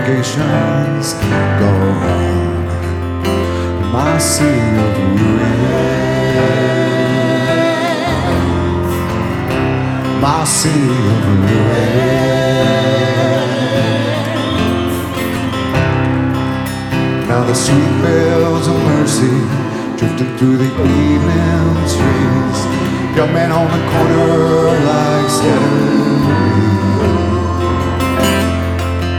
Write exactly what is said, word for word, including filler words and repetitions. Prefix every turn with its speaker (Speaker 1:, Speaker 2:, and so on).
Speaker 1: complications go on. My sea of ruins, my sea of ruins. Now the sweet bells of mercy drifting through the evening trees, young men on the corner like scattered